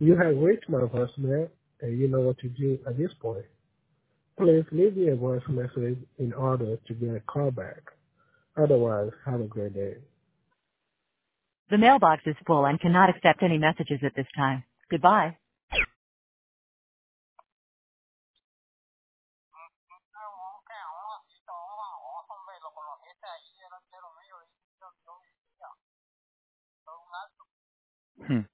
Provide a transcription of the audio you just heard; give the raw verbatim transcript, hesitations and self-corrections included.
You have reached my voicemail, and you know what to do at this point. Please leave me a voice message in order to get a call back. Otherwise, have a great day. The mailbox is full and cannot accept any messages at this time. Goodbye. Hmm.